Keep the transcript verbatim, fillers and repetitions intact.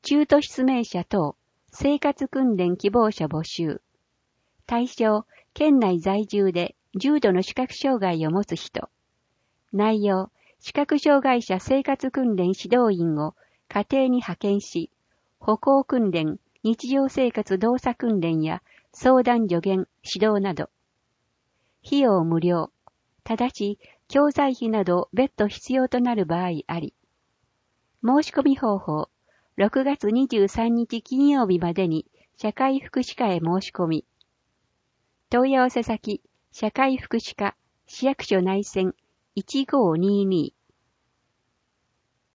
中途失明者等、生活訓練希望者募集。対象、県内在住で重度の視覚障害を持つ人。内容、視覚障害者生活訓練指導員を家庭に派遣し、歩行訓練、日常生活動作訓練や相談助言、指導など。費用無料。ただし、教材費など別途必要となる場合あり。申し込み方法、ろくがつにじゅうさんにち金曜日までに社会福祉課へ申し込み。問い合わせ先、社会福祉課、市役所内線いちごーにーにー